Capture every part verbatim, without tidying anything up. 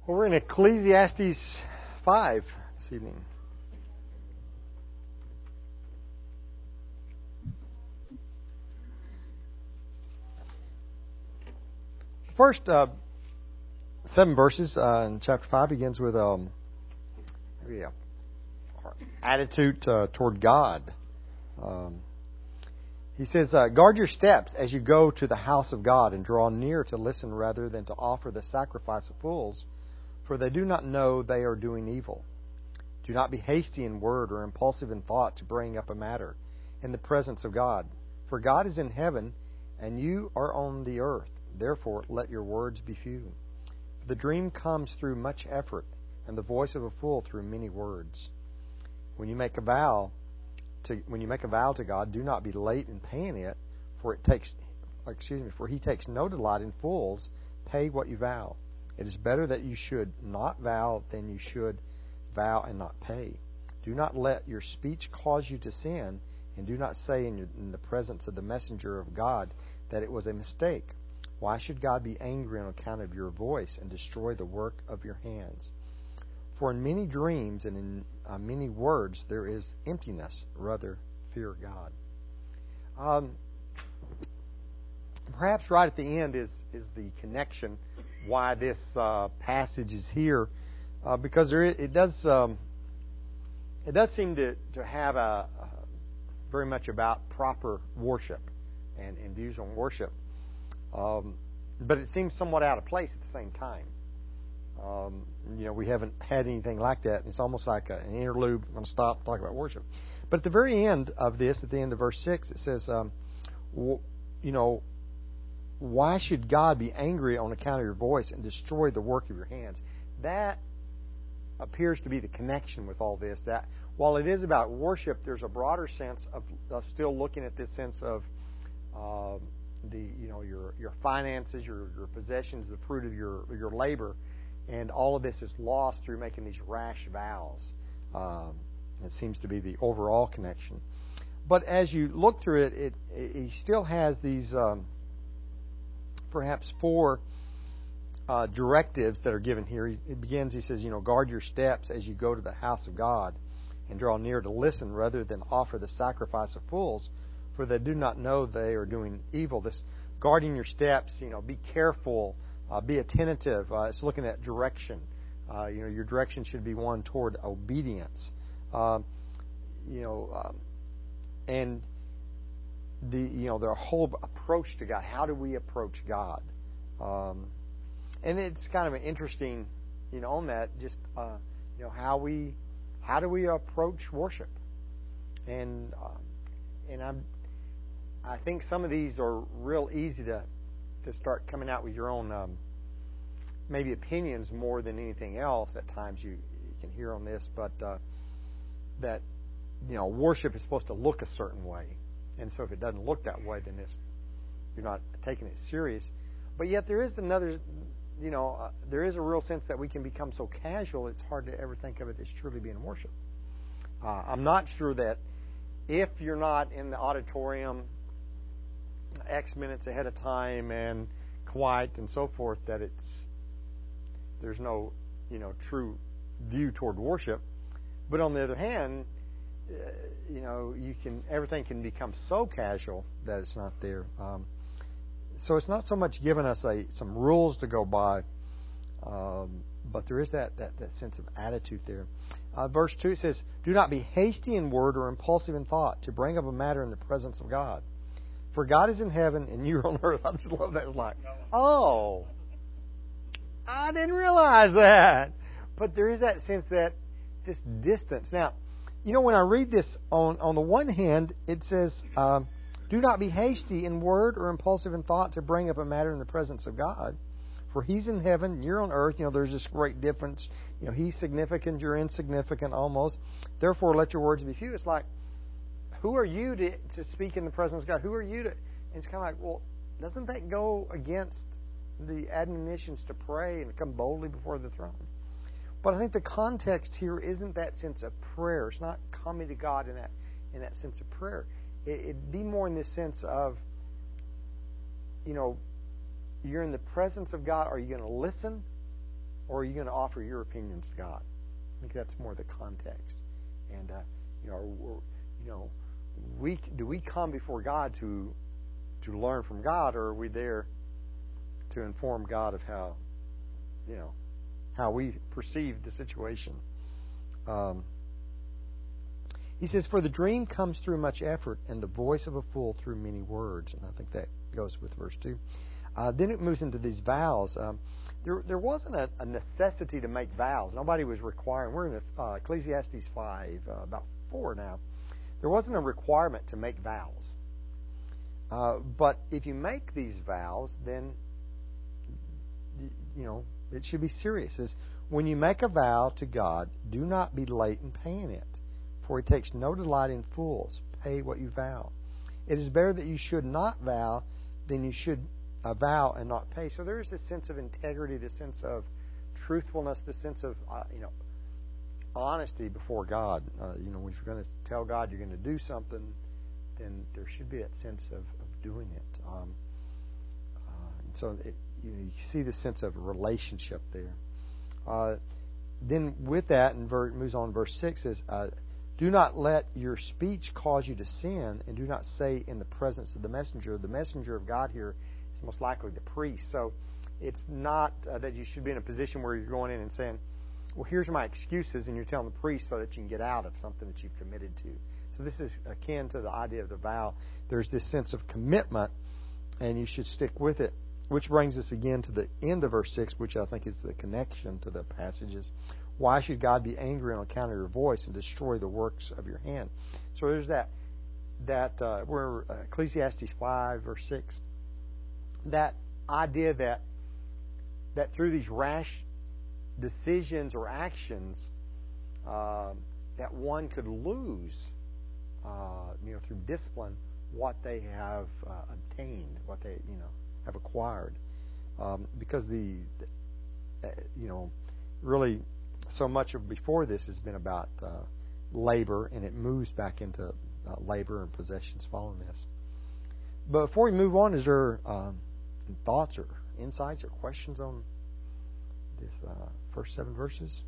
Well, we're in Ecclesiastes five this evening. The first uh, seven verses uh, in chapter five begins with um, maybe a attitude uh, toward God. Um, he says, uh, guard your steps as you go to the house of God and draw near to listen rather than to offer the sacrifice of fools, for they do not know they are doing evil. Do not be hasty in word or impulsive in thought to bring up a matter in the presence of God. For God is in heaven and you are on the earth. Therefore, let your words be few. For the dream comes through much effort, and the voice of a fool through many words. When you make a vow to when you make a vow to God, do not be late in paying it, for it takes excuse me, for He takes no delight in fools. Pay what you vow. It is better that you should not vow than you should vow and not pay. Do not let your speech cause you to sin, and do not say in, your, in the presence of the messenger of God that it was a mistake. Why should God be angry on account of your voice and destroy the work of your hands? For in many dreams and in uh, many words there is emptiness. Rather, fear God. Um, perhaps right at the end is, is the connection why this uh, passage is here, uh, because there is, it does um, it does seem to, to have a, a very much about proper worship and, and views on worship. Um, but it seems somewhat out of place at the same time. Um, you know, we haven't had anything like that. It's almost like a, an interlude. I'm going to stop and talk about worship. But at the very end of this, at the end of verse six, it says, um, w- you know, why should God be angry on account of your voice and destroy the work of your hands? That appears to be the connection with all this. That while it is about worship, there's a broader sense of, of still looking at this sense of uh, the you know your your finances, your your possessions, the fruit of your your labor, and all of this is lost through making these rash vows. Um, it seems to be the overall connection. But as you look through it, it, it he still has these um, perhaps four uh, directives that are given here. He, it begins. He says, you know, guard your steps as you go to the house of God, and draw near to listen rather than offer the sacrifice of fools, for they do not know they are doing evil. This guarding your steps, you know, be careful, uh, be attentive. Uh, it's looking at direction. Uh, you know, your direction should be one toward obedience. Uh, you know, um, and the you know their whole approach to God. How do we approach God? Um, and it's kind of an interesting, you know, on that. Just uh, you know how we how do we approach worship? And uh, and I'm. I think some of these are real easy to to start coming out with your own um, maybe opinions more than anything else. At times you, you can hear on this, but uh, that you know worship is supposed to look a certain way, and so if it doesn't look that way, then it's, you're not taking it serious. But yet there is another, you know, uh, there is a real sense that we can become so casual it's hard to ever think of it as truly being worship. Uh, I'm not sure that if you're not in the auditorium X minutes ahead of time and quiet and so forth, that it's there's no you know true view toward worship. But on the other hand, uh, you know you can everything can become so casual that it's not there. Um, so it's not so much giving us a some rules to go by, um, but there is that, that, that sense of attitude there. Uh, verse two says, "Do not be hasty in word or impulsive in thought to bring up a matter in the presence of God. For God is in heaven and you are on earth." I just love that. It's like, oh, I didn't realize that. But there is that sense that this distance. Now, you know, when I read this, on, on the one hand, it says, um, do not be hasty in word or impulsive in thought to bring up a matter in the presence of God. For He's in heaven and you're on earth. You know, there's this great difference. You know, He's significant, you're insignificant almost. Therefore, let your words be few. It's like, who are you to, to speak in the presence of God? Who are you to... And it's kind of like, well, doesn't that go against the admonitions to pray and to come boldly before the throne? But I think the context here isn't that sense of prayer. It's not coming to God in that in that sense of prayer. It, it'd be more in this sense of, you know, you're in the presence of God. Are you going to listen? or are you going to offer your opinions to God? I think that's more the context. And uh, you know, you know, we do we come before God to to learn from God, or are we there to inform God of how, you know, how we perceive the situation? Um, he says, "For the dream comes through much effort, and the voice of a fool through many words." And I think that goes with verse two. Uh, then it moves into these vows. Um, there, there wasn't a, a necessity to make vows. Nobody was requiring. We're in uh, Ecclesiastes five, uh, about four now. There wasn't a requirement to make vows. Uh, but if you make these vows, then you, you know it should be serious. It says, "When you make a vow to God, do not be late in paying it, for He takes no delight in fools. Pay what you vow. It is better that you should not vow than you should uh, vow and not pay." So there is this sense of integrity, this sense of truthfulness, this sense of uh, you know honesty before God. Uh, you know, if you're going to tell God you're going to do something, then there should be that sense of, of doing it. Um, uh, so it, you know, you see the sense of relationship there. Uh, then with that, and ver- moves on, verse six says, uh, "Do not let your speech cause you to sin, and do not say in the presence of the messenger." The messenger of God here is most likely the priest. So it's not uh, that you should be in a position where you're going in and saying, "Well, here's my excuses," and you're telling the priest so that you can get out of something that you've committed to. So this is akin to the idea of the vow. There's this sense of commitment, and you should stick with it. Which brings us again to the end of verse six, which I think is the connection to the passages. "Why should God be angry on account of your voice and destroy the works of your hand?" So there's that, that uh, we're uh, Ecclesiastes five, verse six. That idea that that through these rash decisions or actions, uh, that one could lose, uh, you know, through discipline, what they have uh, obtained, what they, you know, have acquired, um, because the, the uh, you know, really so much of before this has been about uh, labor, and it moves back into uh, labor and possessions following this. But before we move on, is there um, thoughts or insights or questions on this uh, first seven verses?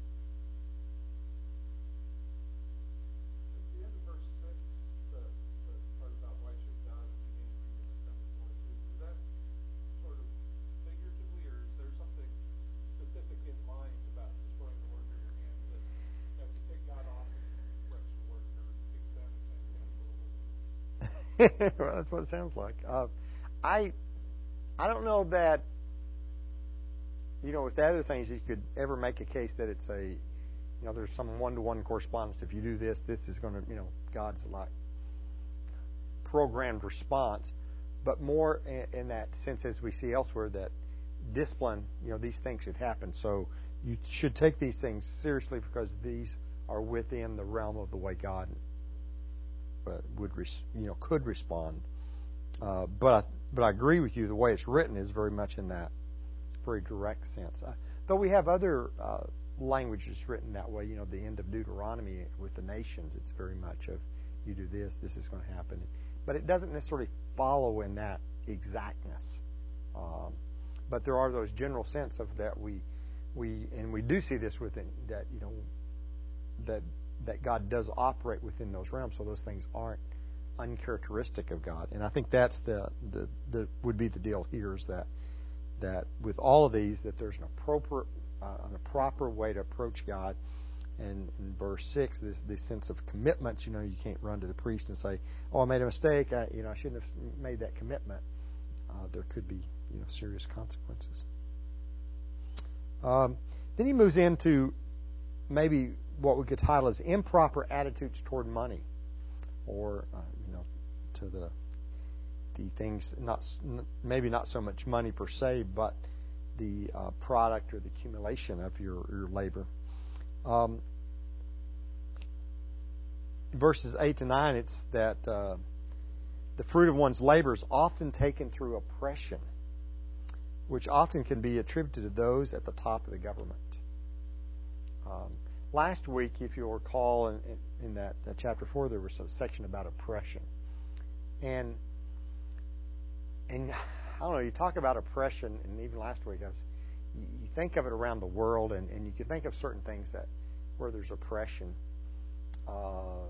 Well, that's what it sounds like. Uh, I I don't know that, you know, with the other things, you could ever make a case that it's a, you know, there's some one-to-one correspondence. If you do this, this is going to, you know, God's like programmed response. But more in, in that sense, as we see elsewhere, that discipline, you know, these things should happen. So you should take these things seriously because these are within the realm of the way God uh, would, res- you know, could respond. Uh, but I, but I agree with you. The way it's written is very much in that very direct sense. Uh, though we have other uh, languages written that way. You know, the end of Deuteronomy with the nations, it's very much of you do this, this is going to happen. But it doesn't necessarily follow in that exactness. Um, but there are those general sense of that we we and we do see this within that, you know, that that God does operate within those realms. So those things aren't uncharacteristic of God. And I think that's the the, the would be the deal here is that that with all of these that there's an appropriate uh, an, a proper way to approach God. And in verse six, this this sense of commitments. You know, you can't run to the priest and say, "Oh, I made a mistake. I, you know, I shouldn't have made that commitment." Uh, there could be, you know, serious consequences. Um, then he moves into maybe what we could title as improper attitudes toward money, or uh, you know, to the the things not maybe not so much money per se, but the uh, product or the accumulation of your your labor. Um, verses eight to nine, it's that uh, the fruit of one's labor is often taken through oppression, which often can be attributed to those at the top of the government. Um, last week, if you'll recall, in, in that uh, chapter four, there was a section about oppression, and and I don't know. You talk about oppression, and even last week, I was, you think of it around the world, and, and you can think of certain things that where there's oppression. Uh,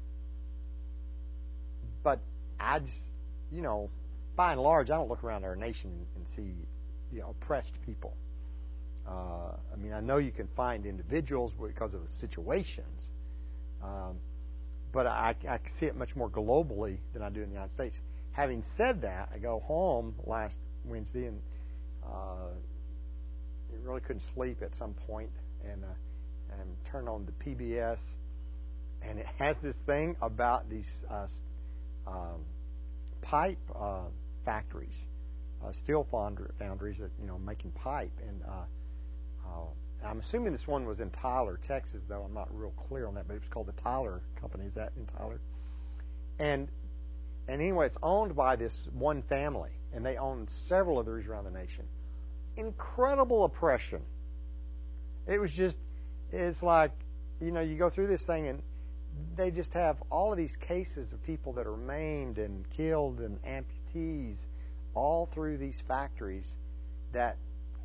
but I just, you know, by and large, I don't look around our nation and, and see, you know, oppressed people. Uh, I mean, I know you can find individuals because of the situations, um, but I, I see it much more globally than I do in the United States. Having said that, I go home last Wednesday and uh, really couldn't sleep at some point, and uh, and turned on the P B S, and it has this thing about these uh, um, pipe uh, factories, uh, steel foundries that you know making pipe, and uh, uh, I'm assuming this one was in Tyler, Texas, though I'm not real clear on that. But it was called the Tyler Company. Is that in Tyler? And and anyway, it's owned by this one family, and they own several of these around the nation. Incredible oppression. It was just, it's like, you know, you go through this thing and they just have all of these cases of people that are maimed and killed and amputees all through these factories that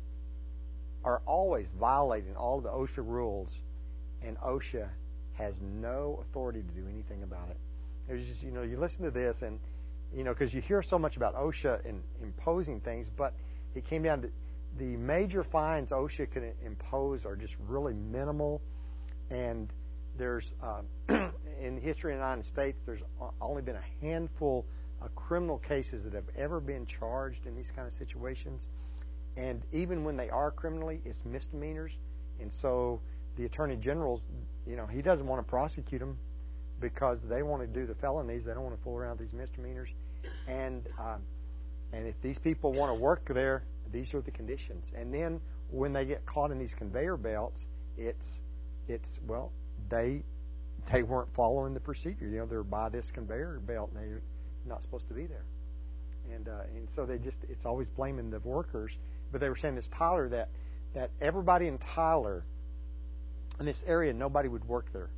are always violating all of the OSHA rules, and OSHA has no authority to do anything about it. It was just, you know, you listen to this and, you know, because you hear so much about OSHA in, imposing things, but it came down to the major fines OSHA can impose are just really minimal, and there's uh, in history in the United States, there's only been a handful of criminal cases that have ever been charged in these kind of situations, and even when they are criminally, it's misdemeanors, and so the Attorney General's, you know, he doesn't want to prosecute them because they want to do the felonies. They don't want to fool around with these misdemeanors, and uh, and if these people want to work there, these are the conditions. And then when they get caught in these conveyor belts, it's it's well they they weren't following the procedure. You know, they're by this conveyor belt and they're not supposed to be there. And uh, and so they just it's always blaming the workers. But they were saying this Tyler that that everybody in Tyler in this area, nobody would work there,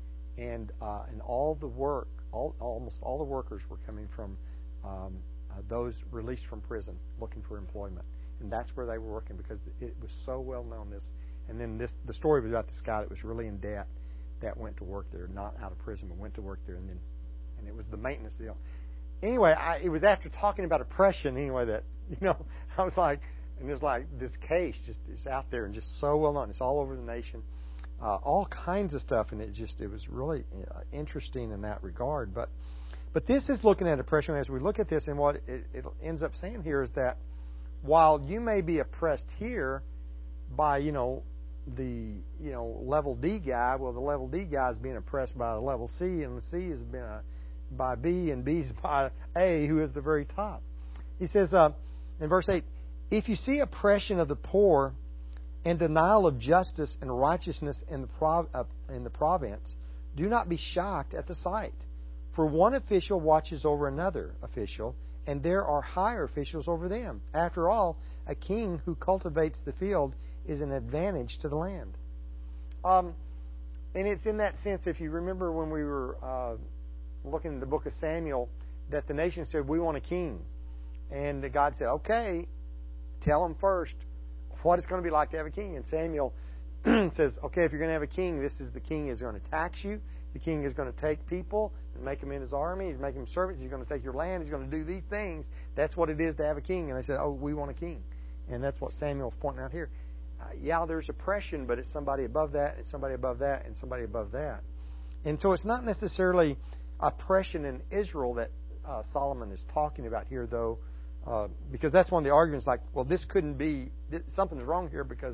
and uh, and all the work all almost all the workers were coming from um, uh, those released from prison looking for employment. And that's where they were working because it was so well known. This, and then this, the story was about this guy that was really in debt that went to work there, not out of prison, but went to work there, and then, and it was the maintenance deal. Anyway, I, it was after talking about oppression, anyway, that you know, I was like, and there's like this case just is out there and just so well known. It's all over the nation, uh, all kinds of stuff, and it just it was really uh, interesting in that regard. But, but this is looking at oppression as we look at this, and what it, it ends up saying here is that while you may be oppressed here by, you know, the, you know, level D guy, well, the level D guy is being oppressed by the level C, and the C is being uh, by B, and B is by A, who is the very top. He says uh, in verse eight, if you see oppression of the poor and denial of justice and righteousness in the, prov- uh, in the province, do not be shocked at the sight. For one official watches over another official, and there are higher officials over them. After all, a king who cultivates the field is an advantage to the land. Um, and it's in that sense, if you remember when we were uh, looking in the book of Samuel, that the nation said, we want a king. And God said, okay, tell them first what it's going to be like to have a king. And Samuel says, okay, if you're going to have a king, this is the king is going to tax you. The king is going to take people and make them in his army. He's making them servants. He's going to take your land. He's going to do these things. That's what it is to have a king. And they said, oh, we want a king. And that's what Samuel's pointing out here. Uh, yeah, there's oppression, but it's somebody above that, it's somebody above that, and somebody above that. And so it's not necessarily oppression in Israel that uh, Solomon is talking about here, though, uh, because that's one of the arguments like, well, this couldn't be, something's wrong here because,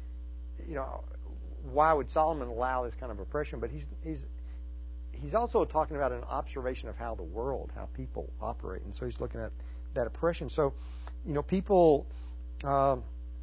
you know, why would Solomon allow this kind of oppression? But he's he's He's also talking about an observation of how the world, how people operate. And so he's looking at that oppression. So, you know, people, uh,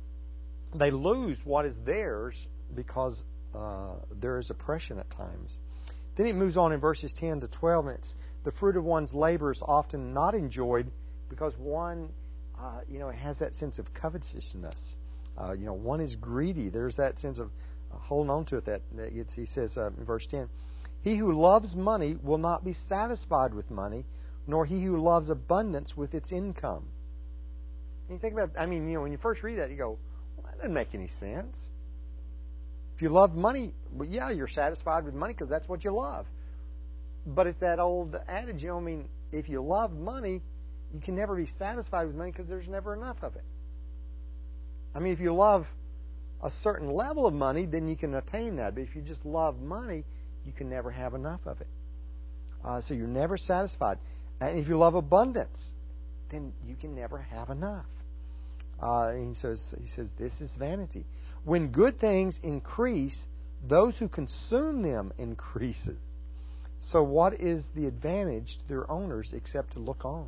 they lose what is theirs because uh, there is oppression at times. Then it moves on in verses ten to twelve, and it's the fruit of one's labor is often not enjoyed because one, uh, you know, has that sense of covetousness. Uh, you know, one is greedy. There's that sense of uh, holding on to it that, that he says uh, in verse ten. He who loves money will not be satisfied with money, nor he who loves abundance with its income. And you think about, I mean, you know, when you first read that, you go, well, that doesn't make any sense. If you love money, well, yeah, you're satisfied with money because that's what you love. But it's that old adage, you know, I mean, if you love money, you can never be satisfied with money because there's never enough of it. I mean, if you love a certain level of money, then you can attain that. But if you just love money, you can never have enough of it. Uh, so you're never satisfied. And if you love abundance, then you can never have enough. Uh, and he says, he says, this is vanity. When good things increase, those who consume them increases. So what is the advantage to their owners except to look on?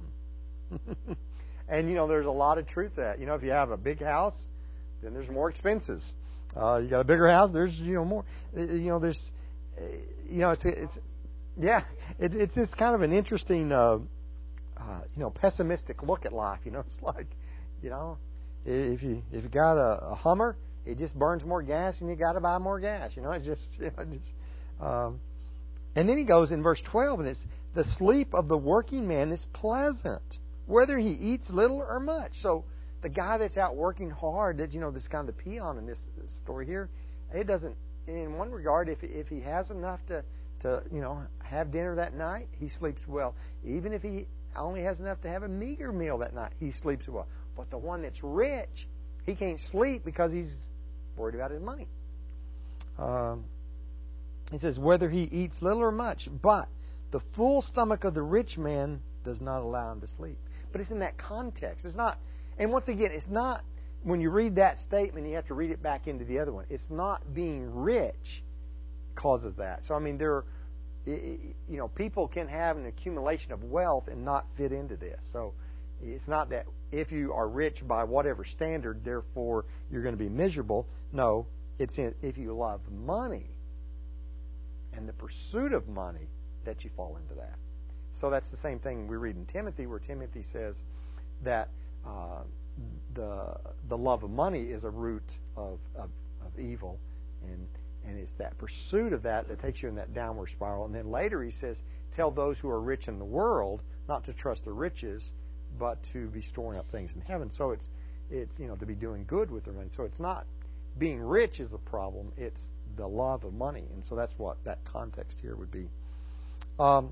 And, you know, there's a lot of truth to that. You know, if you have a big house, then there's more expenses. Uh, you got a bigger house, there's, you know, more. You know, there's, you know, it's, it's yeah, it, it's this kind of an interesting, uh, uh, you know, pessimistic look at life. You know, it's like, you know, if you if you got a, a Hummer, it just burns more gas, and you got to buy more gas. You know, it just, you know, just. Um, and then he goes in verse twelve, and it's the sleep of the working man is pleasant, whether he eats little or much. So the guy that's out working hard, that, you know, this kind of the peon in this, this story here, it doesn't. In one regard, if if he has enough to to you know have dinner that night, he sleeps well. Even if he only has enough to have a meager meal that night, he sleeps well. But the one that's rich, he can't sleep because he's worried about his money. Um, he says, whether he eats little or much, but the full stomach of the rich man does not allow him to sleep. But it's in that context. It's not, and once again, it's not, when you read that statement, you have to read it back into the other one. It's not being rich causes that. So, I mean, there are, you know, people can have an accumulation of wealth and not fit into this. So, it's not that if you are rich by whatever standard, therefore you're going to be miserable. No, it's in, if you love money and the pursuit of money that you fall into that. So that's the same thing we read in Timothy, where Timothy says that uh, the the love of money is a root of, of, of evil, and and it's that pursuit of that that takes you in that downward spiral. And then later he says, tell those who are rich in the world not to trust their riches, but to be storing up things in heaven. So it's it's you know to be doing good with their money. So it's not being rich is the problem; it's the love of money. And so that's what that context here would be. Um,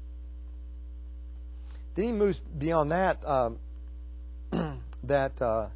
then he moves beyond that. Um, that uh,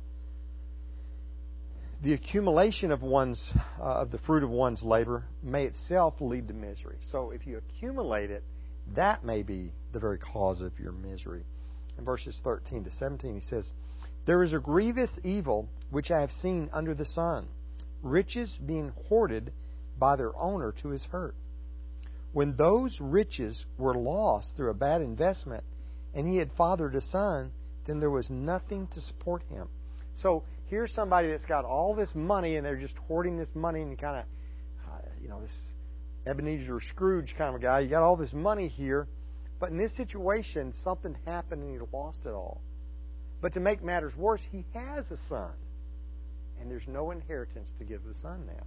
the accumulation of one's uh, of the fruit of one's labor may itself lead to misery. So if you accumulate it, that may be the very cause of your misery. In verses thirteen to seventeen, he says, there is a grievous evil which I have seen under the sun, riches being hoarded by their owner to his hurt. When those riches were lost through a bad investment, and he had fathered a son, then there was nothing to support him. So here's somebody that's got all this money, and they're just hoarding this money, and kind of, uh, you know, this Ebenezer Scrooge kind of a guy. You got all this money here, but in this situation, something happened, and he lost it all. But to make matters worse, he has a son, and there's no inheritance to give the son now.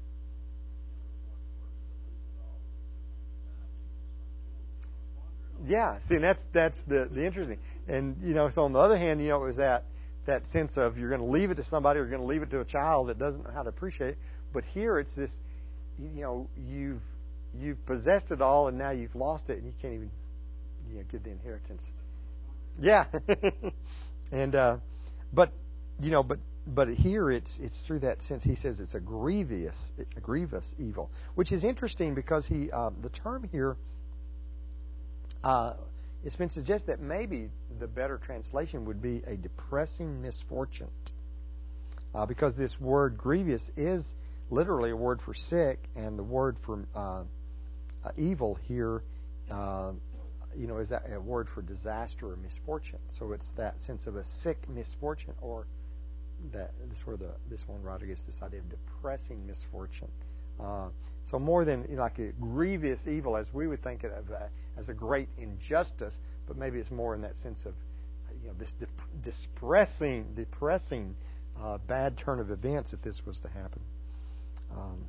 Yeah, see, and that's that's the the interesting. And you know, so on the other hand, you know, it was that that sense of you're going to leave it to somebody, or you're going to leave it to a child that doesn't know how to appreciate it. But here, it's this, you know, you've you've possessed it all, and now you've lost it, and you can't even, you know, give the inheritance. Yeah, and uh, but you know, but but here it's it's through that sense. He says it's a grievous a grievous evil, which is interesting because he uh, the term here. Uh, it's been suggested that maybe the better translation would be a depressing misfortune. Uh, because this word grievous is literally a word for sick, and the word for uh, uh, evil here, uh, you know, is that a word for disaster or misfortune. So it's that sense of a sick misfortune, or that this is where the this one writer gets this idea of depressing misfortune. Uh, so more than, you know, like a grievous evil, as we would think of uh, as a great injustice, but maybe it's more in that sense of, you know, this de- depressing, depressing, uh, bad turn of events if this was to happen. Um,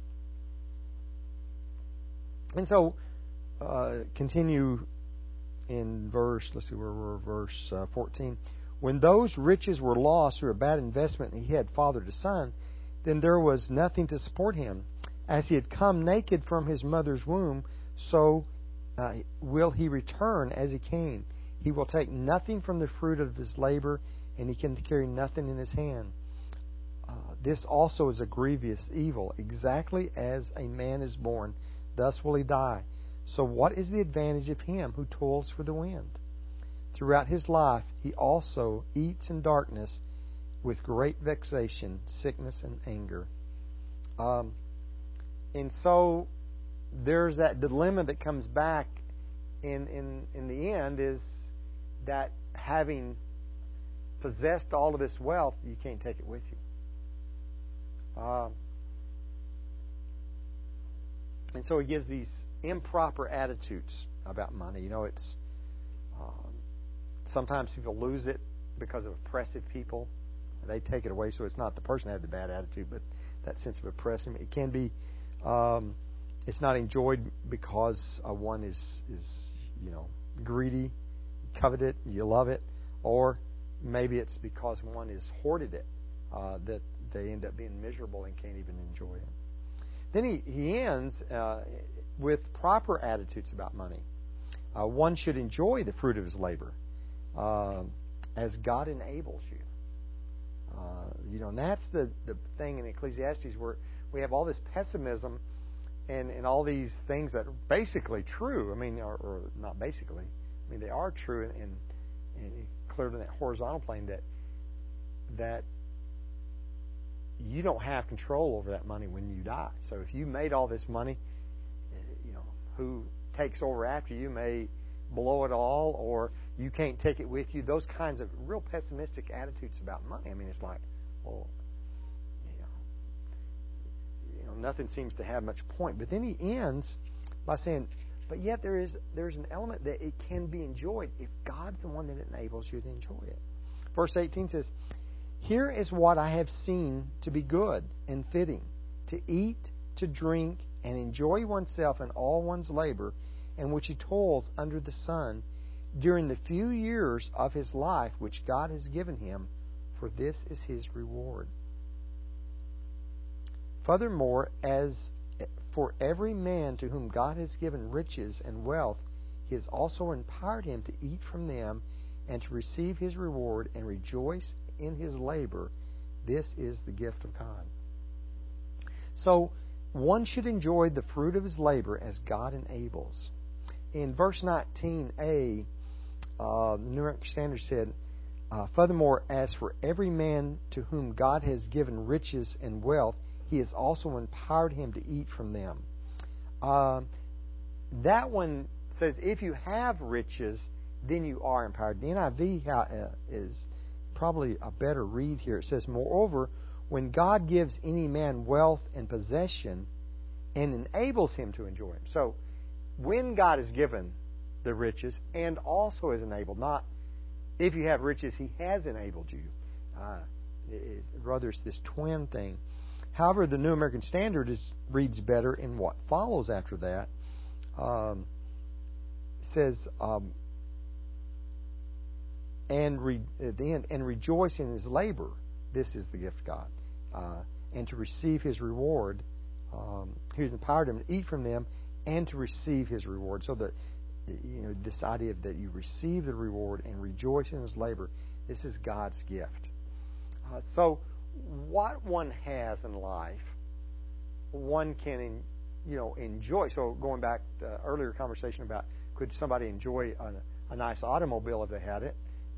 and so, uh, continue in verse. Let's see where we're. Verse uh, fourteen. When those riches were lost through a bad investment, and he had fathered a son, then there was nothing to support him. As he had come naked from his mother's womb, so uh, will he return as he came. He will take nothing from the fruit of his labor, and he can carry nothing in his hand. Uh, this also is a grievous evil. Exactly as a man is born, thus will he die. So what is the advantage of him who toils for the wind? Throughout his life he also eats in darkness with great vexation, sickness, and anger. Um, and so there's that dilemma that comes back in, in, in the end, is that having possessed all of this wealth, you can't take it with you. Um, and so he gives these improper attitudes about money. You know, it's um, sometimes people lose it because of oppressive people. They take it away, so it's not the person that had the bad attitude, but that sense of oppressing. It can be, um, it's not enjoyed because uh, one is is you know greedy, covet it, you love it, or maybe it's because one is hoarded it uh, that they end up being miserable and can't even enjoy it. Then he he ends uh, with proper attitudes about money. Uh, one should enjoy the fruit of his labor uh, as God enables you. Uh, you know, and that's the, the thing in Ecclesiastes where we have all this pessimism and, and all these things that are basically true. I mean, or, or not basically. I mean, they are true and, and, and clear in that horizontal plane that that you don't have control over that money when you die. So if you made all this money, you know, who takes over after you may blow it all, or you can't take it with you. Those kinds of real pessimistic attitudes about money. I mean, it's like, well, you know, you know, nothing seems to have much point. But then he ends by saying, but yet there is there's an element that it can be enjoyed if God's the one that enables you to enjoy it. Verse eighteen says, here is what I have seen to be good and fitting, to eat, to drink, and enjoy oneself in all one's labor, in which he toils under the sun, during the few years of his life which God has given him, for this is his reward. Furthermore, as for every man to whom God has given riches and wealth, he has also empowered him to eat from them and to receive his reward and rejoice in his labor. This is the gift of God. So, one should enjoy the fruit of his labor as God enables. In verse nineteen a, uh, the New American Standard said, uh, furthermore, as for every man to whom God has given riches and wealth, he has also empowered him to eat from them. Uh, that one says, if you have riches, then you are empowered. The N I V uh, is probably a better read here. It says, moreover, when God gives any man wealth and possession and enables him to enjoy them. So, when God has given the riches and also has enabled, not if you have riches, He has enabled you. Uh, it's, rather, it's this twin thing. However, the New American Standard is, reads better in what follows after that. Um, it says, um, and re, at the end, and rejoice in his labor. This is the gift of God. Uh, and to receive his reward. Um, he has empowered him to eat from them and to receive his reward. So that, you know, this idea of that you receive the reward and rejoice in his labor, this is God's gift. Uh, so what one has in life, one can, in, you know, enjoy. So going back to the earlier conversation about could somebody enjoy a, a nice automobile if they had it,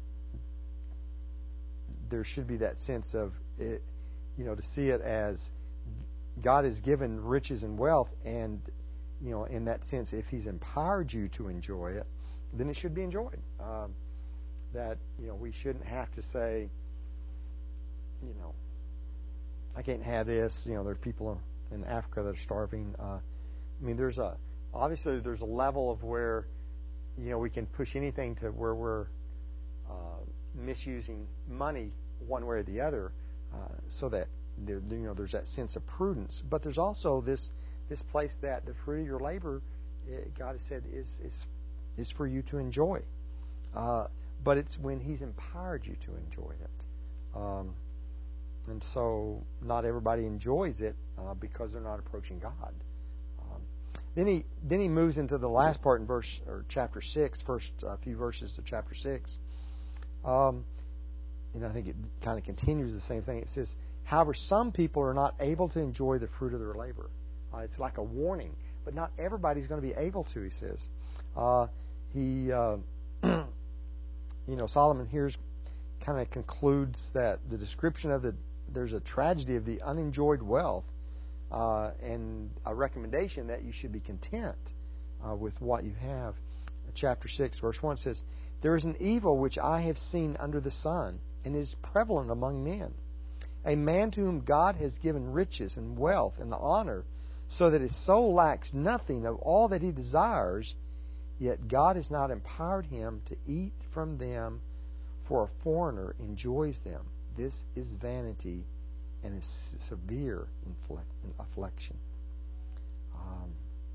there should be that sense of it, you know, to see it as God has given riches and wealth, and you know, in that sense, if He's empowered you to enjoy it, then it should be enjoyed. Um, that, you know, we shouldn't have to say, you know, I can't have this. You know, there are people in Africa that are starving. Uh, I mean, there's a obviously there's a level of where, you know, we can push anything to where we're uh, misusing money one way or the other, uh, so that there, you know, there's that sense of prudence. But there's also this this place that the fruit of your labor, God has said, is is is for you to enjoy. Uh, but it's when He's empowered you to enjoy it. Um, and so not everybody enjoys it uh, because they're not approaching God. Um, then he then he moves into the last part in verse or chapter six, first uh, few verses of chapter six. Um, and I think it kind of continues the same thing. It says, "However, some people are not able to enjoy the fruit of their labor." Uh, it's like a warning, but not everybody's going to be able to. He says, uh, he, uh, you know, Solomon here's kind of concludes that the description of the there's a tragedy of the unenjoyed wealth, uh, and a recommendation that you should be content uh, with what you have. Chapter six, verse one says, "There is an evil which I have seen under the sun, and is prevalent among men. A man to whom God has given riches and wealth and honor, so that his soul lacks nothing of all that he desires, yet God has not empowered him to eat from them, for a foreigner enjoys them. This is vanity and is severe affliction." Um,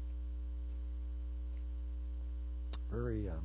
very, um,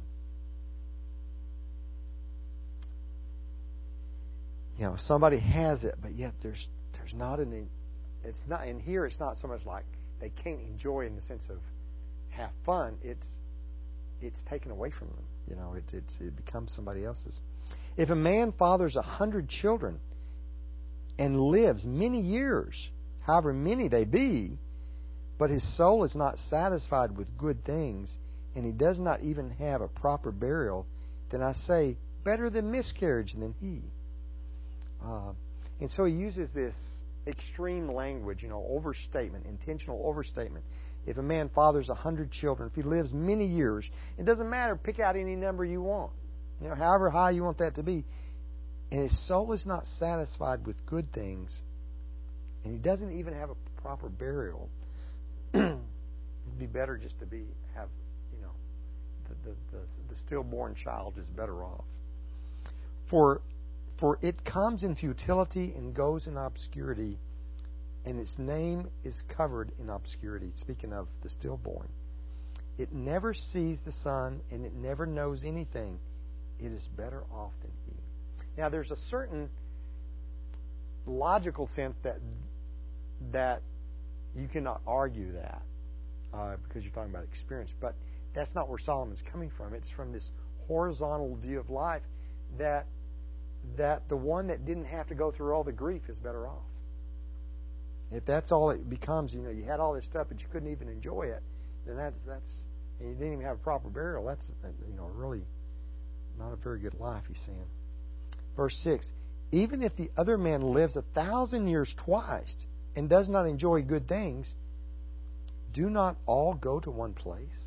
you know, somebody has it, but yet there's there's not an. It's not in here. It's not so much like they can't enjoy in the sense of have fun. It's it's taken away from them. You know, it it's, it becomes somebody else's. If a man fathers a hundred children and lives many years, however many they be, but his soul is not satisfied with good things, and he does not even have a proper burial, then I say, better than miscarriage than he. Uh, and so he uses this extreme language, you know, overstatement, intentional overstatement. If a man fathers a hundred children, if he lives many years, it doesn't matter, pick out any number you want. You know, however high you want that to be. And his soul is not satisfied with good things, and he doesn't even have a proper burial. It'd be better just to be have, you know, the, the, the, the stillborn child is better off. For for it comes in futility and goes in obscurity, and its name is covered in obscurity. Speaking of the stillborn, it never sees the sun, and it never knows anything. It is better off than he. Now, there's a certain logical sense that that you cannot argue that uh, because you're talking about experience, but that's not where Solomon's coming from. It's from this horizontal view of life that that the one that didn't have to go through all the grief is better off. If that's all it becomes, you know, you had all this stuff, but you couldn't even enjoy it, then that's that's and you didn't even have a proper burial. That's you know really not a very good life. He's saying. Verse six, even if the other man lives a thousand years twice and does not enjoy good things, do not all go to one place?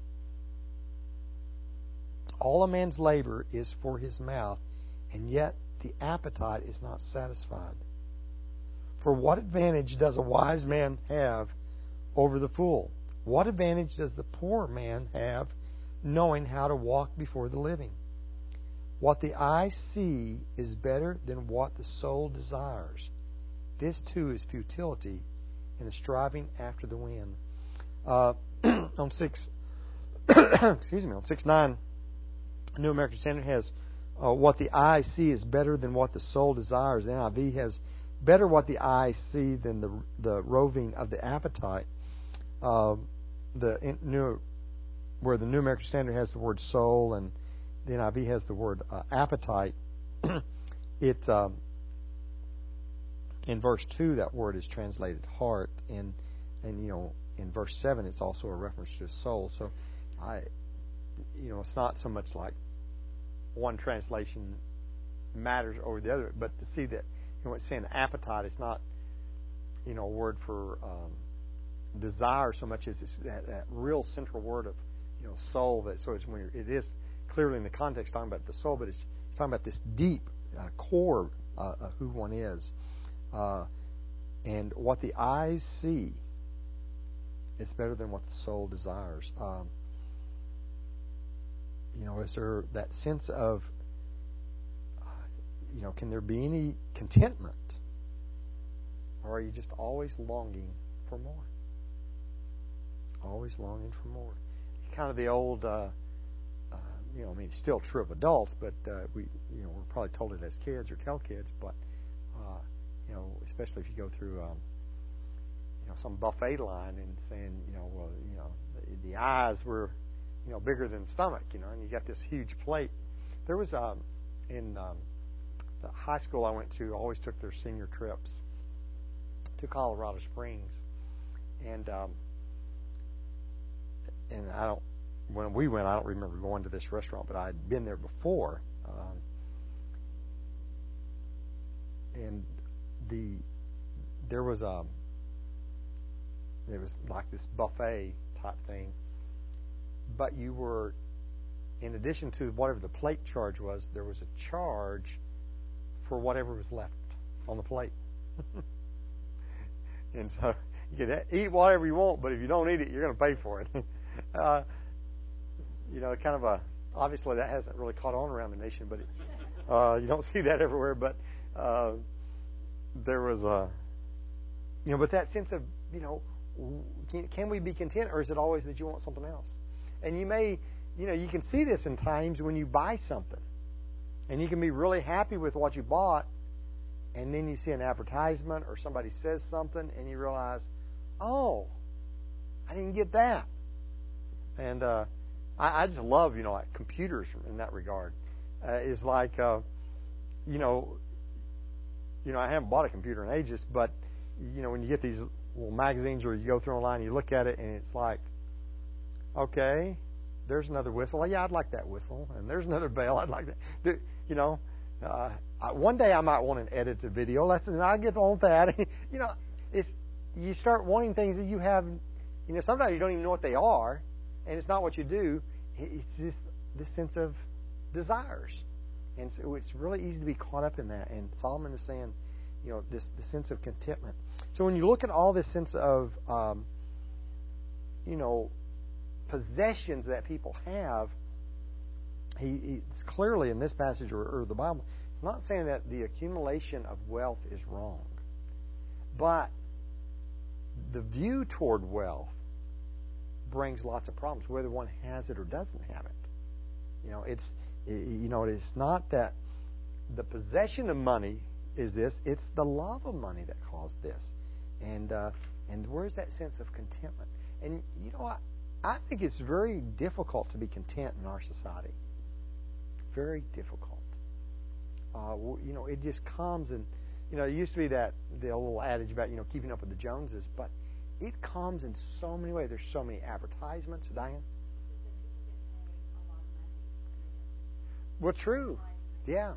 All a man's labor is for his mouth, and yet the appetite is not satisfied. For what advantage does a wise man have over the fool? What advantage does the poor man have knowing how to walk before the living? What the eye see is better than what the soul desires. This too is futility and a striving after the wind. Uh, on six, excuse me, on six nine, New American Standard has uh, what the eye see is better than what the soul desires. The N I V has better what the eye see than the the roving of the appetite. Uh, the in, new where the New American Standard has the word soul and the N I V has the word uh, appetite. it um, in verse two that word is translated heart, and and you know in verse seven it's also a reference to soul. So I, you know, it's not so much like one translation matters over the other, but to see that you know it's saying appetite is not you know a word for um, desire so much as it's that, that real central word of you know soul. That so it's when it is. Clearly in the context talking about the soul, but it's talking about this deep uh, core uh, of who one is. Uh, and what the eyes see is better than what the soul desires. Um, you know, is there that sense of, uh, you know, can there be any contentment? Or are you just always longing for more? Always longing for more. Kind of the old... Uh, Uh, you know, I mean, it's still true of adults, but uh, we, you know, we're probably told it as kids or tell kids. But uh, you know, especially if you go through, um, you know, some buffet line and saying, you know, well, you know, the, the eyes were, you know, bigger than the stomach, you know, and you got this huge plate. There was um, in um, the high school I went to, always took their senior trips to Colorado Springs, and um, and I don't. When we went, I don't remember going to this restaurant, but I'd been there before. Um, and the there was a it was like this buffet type thing, but you were, in addition to whatever the plate charge was, there was a charge for whatever was left on the plate. And so you can eat whatever you want, but if you don't eat it, you're going to pay for it. uh, you know, kind of a obviously that hasn't really caught on around the nation, but it, uh, you don't see that everywhere. But uh, there was a, you know, but that sense of, you know, can, can we be content, or is it always that you want something else? And you may, you know, you can see this in times when you buy something, and you can be really happy with what you bought, and then you see an advertisement or somebody says something, and you realize, oh, I didn't get that. And uh, I, I just love, you know, like computers in that regard. Uh, is like, uh, you know, you know, I haven't bought a computer in ages, but you know, when you get these little magazines or you go through online, you look at it, and it's like, okay, there's another whistle. Oh, yeah, I'd like that whistle, and there's another bell. I'd like that. You know, uh, one day I might want an edited video lesson, and I get on that. You know, it's you start wanting things that you have. You know, sometimes you don't even know what they are, and it's not what you do. It's just this sense of desires, and so it's really easy to be caught up in that. And Solomon is saying, you know, this the sense of contentment. So when you look at all this sense of, um, you know, possessions that people have, he, he it's clearly in this passage or, or the Bible, it's not saying that the accumulation of wealth is wrong, but the view toward wealth brings lots of problems, whether one has it or doesn't have it. You know, it's you know, it's not that the possession of money is this; it's the love of money that caused this. And uh, and where's that sense of contentment? And you know, I, I think it's very difficult to be content in our society. Very difficult. Uh, you know, it just comes and you know, it used to be that the old adage about you know keeping up with the Joneses, but it comes in so many ways. There's so many advertisements, Diane. Well, true. Yeah.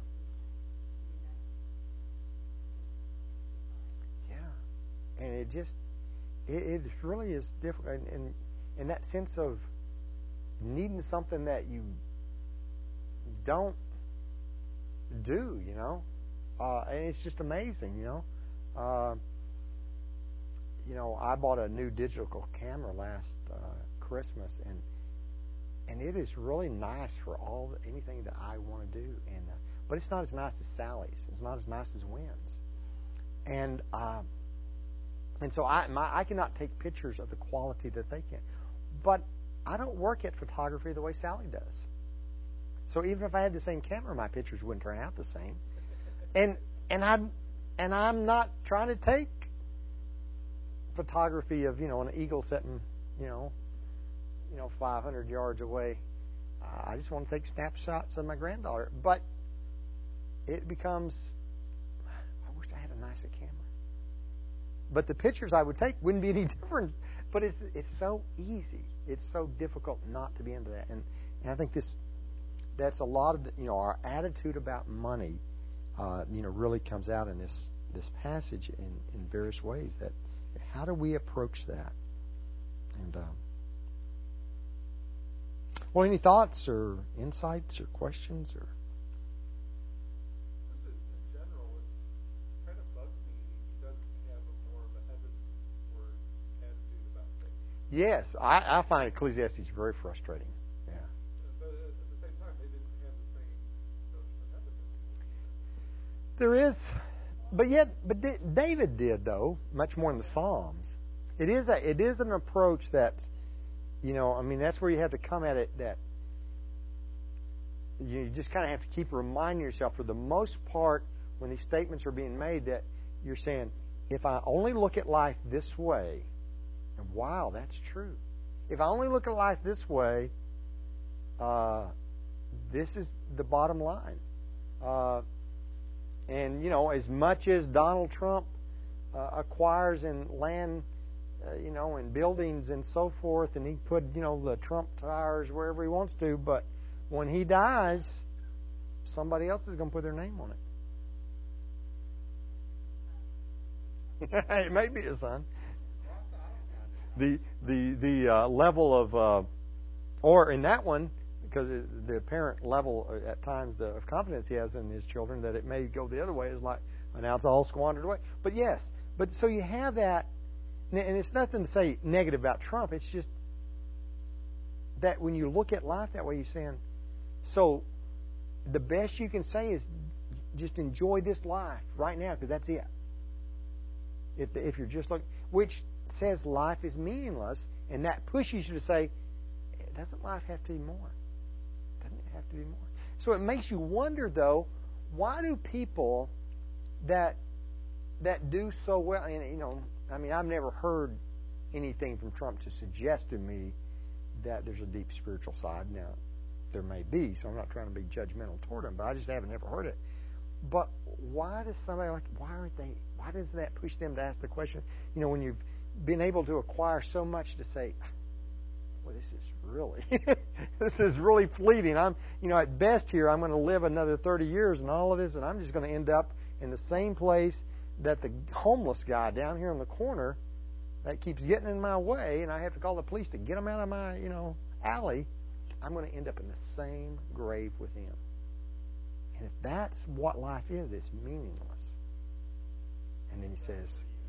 Yeah. And it just, it, it really is difficult. And, and, and that sense of needing something that you don't do, you know. Uh, and it's just amazing, you know. Uh, you know, I bought a new digital camera last uh, Christmas, and and it is really nice for all anything that I want to do. And uh, but it's not as nice as Sally's. It's not as nice as Wynn's. And uh, and so I my, I cannot take pictures of the quality that they can. But I don't work at photography the way Sally does. So even if I had the same camera, my pictures wouldn't turn out the same. And and I and I'm not trying to take photography of you know an eagle sitting you know you know five hundred yards away. Uh, I just want to take snapshots of my granddaughter. But it becomes, I wish I had a nicer camera. But the pictures I would take wouldn't be any different. But it's it's so easy. It's so difficult not to be into that. And and I think this that's a lot of the, you know our attitude about money. Uh, you know, really comes out in this this passage in, in various ways. That how do we approach that? And um, well, any thoughts or insights or questions or? In general, it kind of bugs me. He doesn't have a more of a heavenward attitude about things. Yes, I, I find Ecclesiastes very frustrating. Yeah. But at the same time, they didn't have the same notion of heaven. There is, but yet, but David did though much more in the Psalms. It is a, it is an approach that, you know, I mean that's where you have to come at it. That you just kind of have to keep reminding yourself, for the most part, when these statements are being made, that you're saying, if I only look at life this way, and wow, that's true. If I only look at life this way, uh, this is the bottom line. Uh, and, you know, as much as Donald Trump uh, acquires in land, uh, you know, and buildings and so forth, and he put, you know, the Trump towers wherever he wants to, but when he dies, somebody else is going to put their name on it. It may be his son. The the the uh, level of, uh, or in that one, because the apparent level at times the, of confidence he has in his children that it may go the other way is like, well, now it's all squandered away. But yes, but so you have that, and it's nothing to say negative about Trump. It's just that when you look at life that way, you're saying, so the best you can say is just enjoy this life right now because that's it. If if you're just looking, which says life is meaningless, and that pushes you to say, doesn't life have to be more? Doesn't it have to be more? So it makes you wonder, though, why do people that that do so well, and you know, I mean, I've never heard anything from Trump to suggest to me that there's a deep spiritual side. Now, there may be, so I'm not trying to be judgmental toward him, but I just haven't ever heard it. But why does somebody like, why aren't they, why does that push them to ask the question, you know, when you've been able to acquire so much to say, well, this is really, this is really fleeting. I'm, you know, at best here, I'm going to live another thirty years and all of this, and I'm just going to end up in the same place that the homeless guy down here in the corner that keeps getting in my way, and I have to call the police to get him out of my, you know, alley. I'm going to end up in the same grave with him. And if that's what life is, it's meaningless. And then he says,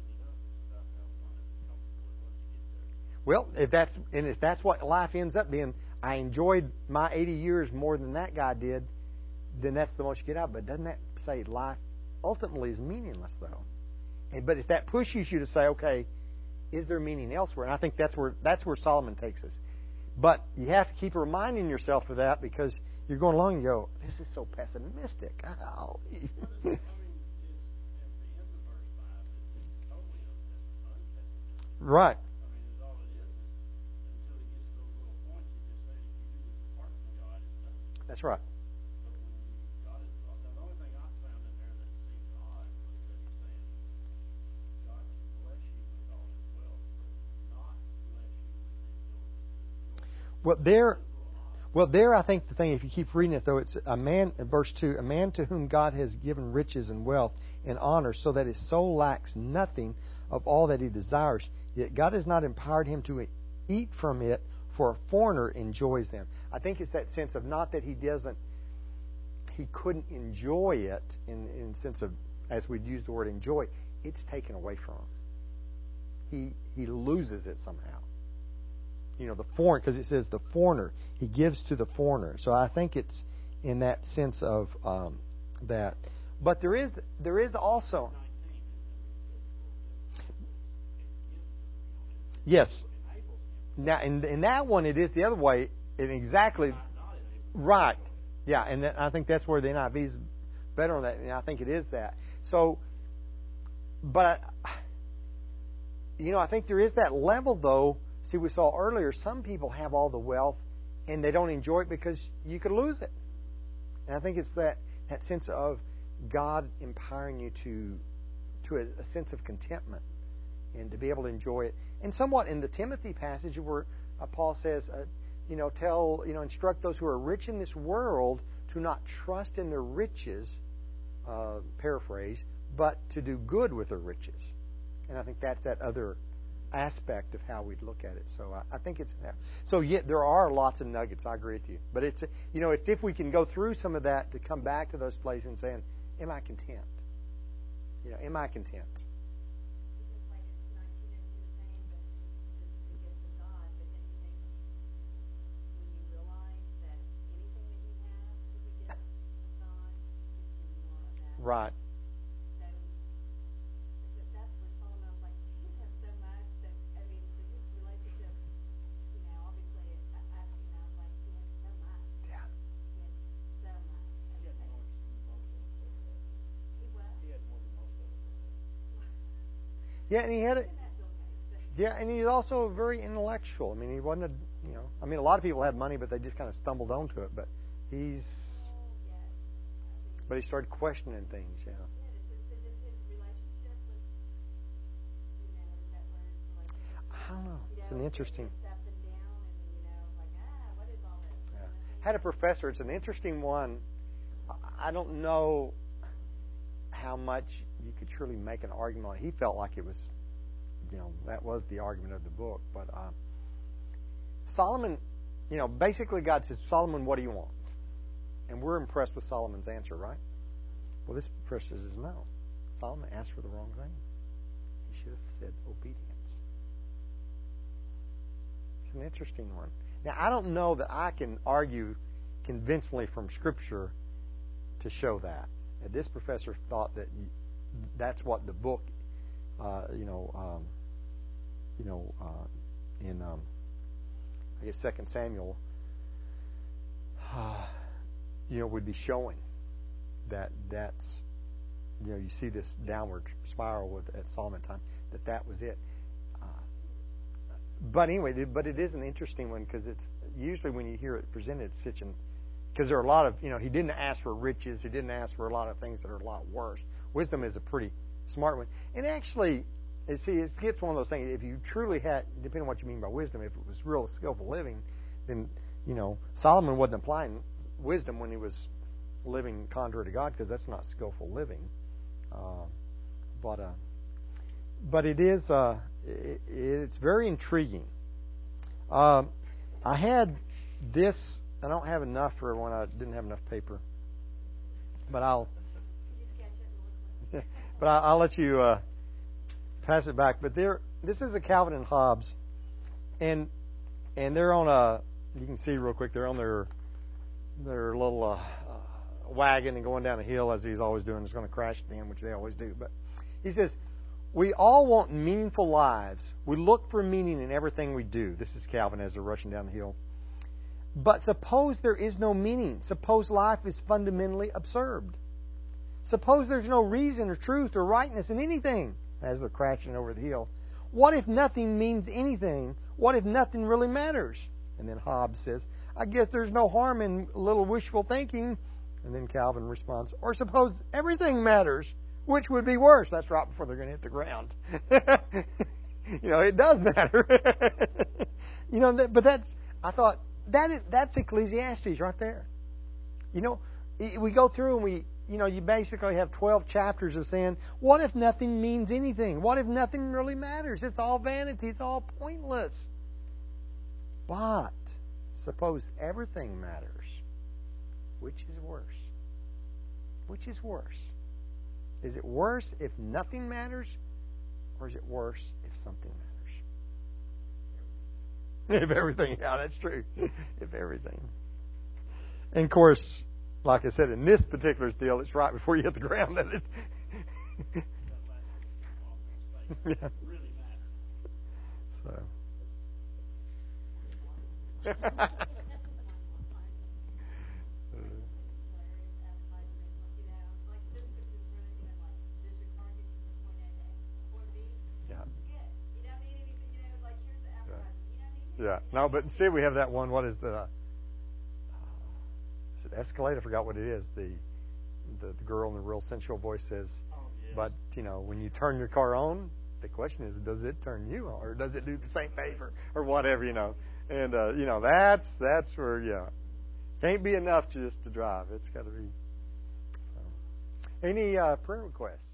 well, if that's and if that's what life ends up being, I enjoyed my eighty years more than that guy did, then that's the most you get out. But doesn't that say life ultimately is meaningless, though? And but if that pushes you to say, okay, is there meaning elsewhere? And I think that's where that's where Solomon takes us. But you have to keep reminding yourself of that because you're going along and you go, this is so pessimistic. Oh. Right. That's right. But when you, God is, the only thing I found in there that seemed odd was that he's saying God can bless you with all his wealth, but not bless you with the ability to enjoy. Well, there, well, there, I think the thing, if you keep reading it, though, it's a man, verse two, a man to whom God has given riches and wealth and honor, so that his soul lacks nothing of all that he desires. Yet God has not empowered him to eat from it, for a foreigner enjoys them. I think it's that sense of not that he doesn't, he couldn't enjoy it in in the sense of, as we'd use the word enjoy, it's taken away from him. He he loses it somehow. You know, the foreign, because it says the foreigner, he gives to the foreigner. So I think it's in that sense of um, that. But there is there is also, yes. Now, in, in that one, it is the other way. And exactly right. Yeah, and I think that's where the N I V is better on that. And I think it is that. So, but you know, I think there is that level, though. See, we saw earlier, some people have all the wealth and they don't enjoy it because you could lose it. And I think it's that that sense of God empowering you to to a, a sense of contentment and to be able to enjoy it. And somewhat in the Timothy passage where uh, Paul says, uh, you know, tell, you know, instruct those who are rich in this world to not trust in their riches, uh, paraphrase, but to do good with their riches. And I think that's that other aspect of how we'd look at it. So I, I think it's that. So yeah, there are lots of nuggets. I agree with you. But it's, you know, it's if we can go through some of that to come back to those places and saying, am I content? You know, am I content? Right. So that's where Solomon was like, he has so much that, I mean, for his relationship, you know, obviously, I, I, you know, like, he has so much. Yeah. He has so much. He had more than most of us. He what? He had more than most of us. Yeah, and he had it. Isn't that Bill Gates? Yeah, and he's also very intellectual. I mean, he wasn't a, you know, I mean, a lot of people have money, but they just kind of stumbled onto it. But he's, Oh, yes. I mean, but he started questioning things. Yeah. yeah, is his, is his his relationship with, you know, is that where his relationship? I don't know. You It's know, an interesting. It's up and down, and you know, like ah, what is all this? Yeah. And the thing Had a is- professor. It's an interesting one. I don't know how much you could truly make an argument on it. He felt like it was, you know, that was the argument of the book. But uh, Solomon, you know, basically God says, Solomon, what do you want? And we're impressed with Solomon's answer, right? Well, this professor says, no. Solomon asked for the wrong thing. He should have said obedience. It's an interesting one. Now, I don't know that I can argue convincingly from Scripture to show that. And this professor thought that you, that's what the book, uh, you know, um, you know, uh, in um, I guess Second Samuel, uh, you know, would be showing that that's, you know, you see this downward spiral with at Solomon time, that that was it. Uh, but anyway, but it is an interesting one because it's usually when you hear it presented, it's such an because there are a lot of, you know, he didn't ask for riches. He didn't ask for a lot of things that are a lot worse. Wisdom is a pretty smart one. And actually, you see, it gets one of those things. If you truly had, depending on what you mean by wisdom, if it was real skillful living, then, you know, Solomon wasn't applying wisdom when he was living contrary to God because that's not skillful living. Uh, but uh, but it is, uh, it, it's very intriguing. Um, I had this. I don't have enough for when I didn't have enough paper, but I'll. Could you sketch it really quick? but I, I'll let you uh, pass it back. But there, this is a Calvin and Hobbes, and and they're on a. You can see real quick. They're on their their little uh, uh, wagon and going down a hill as he's always doing. It's going to crash at the end, which they always do. But he says, we all want meaningful lives. We look for meaning in everything we do. This is Calvin as they're rushing down the hill. But suppose there is no meaning. Suppose life is fundamentally absurd. Suppose there's no reason or truth or rightness in anything as they're crashing over the hill. What if nothing means anything? What if nothing really matters? And then Hobbes says, I guess there's no harm in a little wishful thinking. And then Calvin responds, or suppose everything matters, which would be worse. That's right before they're going to hit the ground. You know, it does matter. You know, but that's, I thought, That is, that's Ecclesiastes right there. You know, we go through and we, you know, you basically have twelve chapters of saying, what if nothing means anything? What if nothing really matters? It's all vanity. It's all pointless. But suppose everything matters. Which is worse? Which is worse? Is it worse if nothing matters? Or is it worse if something matters? If everything, yeah, that's true. If everything. And of course, like I said, in this particular deal, it's right before you hit the ground that it. Yeah. Really matter. So. Yeah. No, but see, we have that one. What is the? Uh, is it Escalade? I forgot what it is. The, the the girl in the real sensual voice says, Oh, yeah. "But you know, when you turn your car on, the question is, does it turn you on, or does it do the same favor, or whatever, you know?" And uh, you know, that's that's where yeah, can't be enough just to drive. It's got to be. So. Any uh, prayer requests?